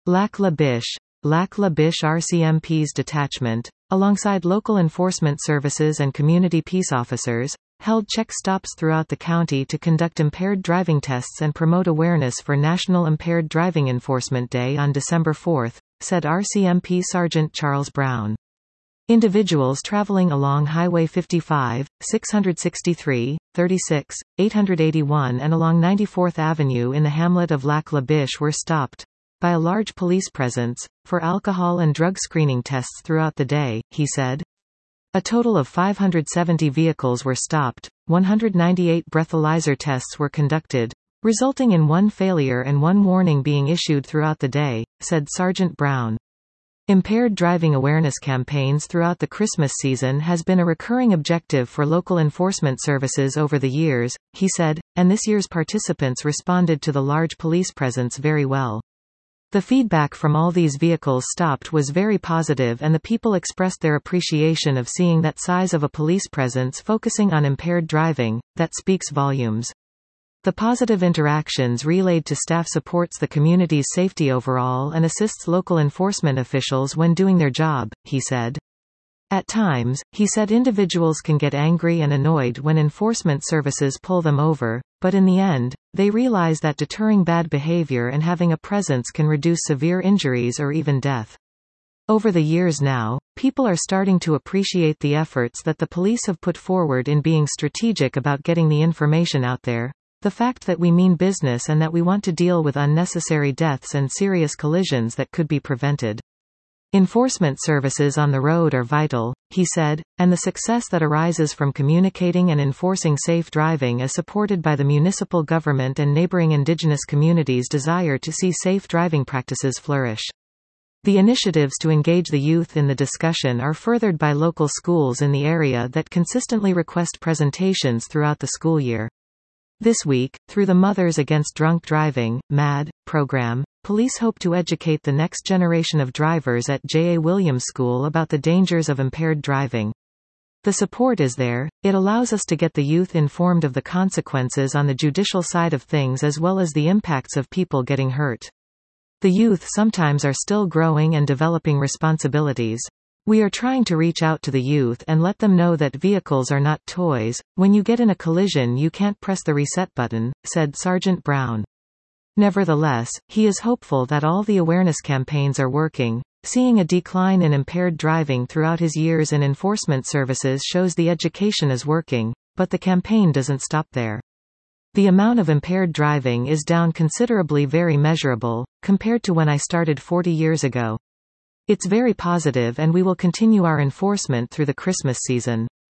Lac La Biche RCMP's detachment, alongside local enforcement services and community peace officers, held check stops throughout the county to conduct impaired driving tests and promote awareness for National Impaired Driving Enforcement Day on December 4, said RCMP Sergeant Charles Brown. Individuals traveling along Highway 55, 663, 36, 881 and along 94th Avenue in the hamlet of Lac La Biche were stopped by a large police presence for alcohol and drug screening tests throughout the day, he said. A total of 570 vehicles were stopped, 198 breathalyzer tests were conducted, resulting in 1 failure and 1 warning being issued throughout the day, said Sergeant Brown. Impaired driving awareness campaigns throughout the Christmas season has been a recurring objective for local enforcement services over the years, he said, and this year's participants responded to the large police presence very well. The feedback from all these vehicles stopped was very positive, and the people expressed their appreciation of seeing that size of a police presence focusing on impaired driving. That speaks volumes. The positive interactions relayed to staff supports the community's safety overall and assists local enforcement officials when doing their job, he said. At times, he said individuals can get angry and annoyed when enforcement services pull them over, but in the end, they realize that deterring bad behavior and having a presence can reduce severe injuries or even death. Over the years now, people are starting to appreciate the efforts that the police have put forward in being strategic about getting the information out there, the fact that we mean business and that we want to deal with unnecessary deaths and serious collisions that could be prevented. Enforcement services on the road are vital, he said, and the success that arises from communicating and enforcing safe driving is supported by the municipal government and neighboring Indigenous communities' desire to see safe driving practices flourish. The initiatives to engage the youth in the discussion are furthered by local schools in the area that consistently request presentations throughout the school year. This week, through the Mothers Against Drunk Driving (MAD) program, police hope to educate the next generation of drivers at J.A. Williams School about the dangers of impaired driving. The support is there. It allows us to get the youth informed of the consequences on the judicial side of things as well as the impacts of people getting hurt. The youth sometimes are still growing and developing responsibilities. We are trying to reach out to the youth and let them know that vehicles are not toys. When you get in a collision, you can't press the reset button, said Sergeant Brown. Nevertheless, he is hopeful that all the awareness campaigns are working. Seeing a decline in impaired driving throughout his years in enforcement services shows the education is working, but the campaign doesn't stop there. The amount of impaired driving is down considerably, very measurable, compared to when I started 40 years ago. It's very positive, and we will continue our enforcement through the Christmas season.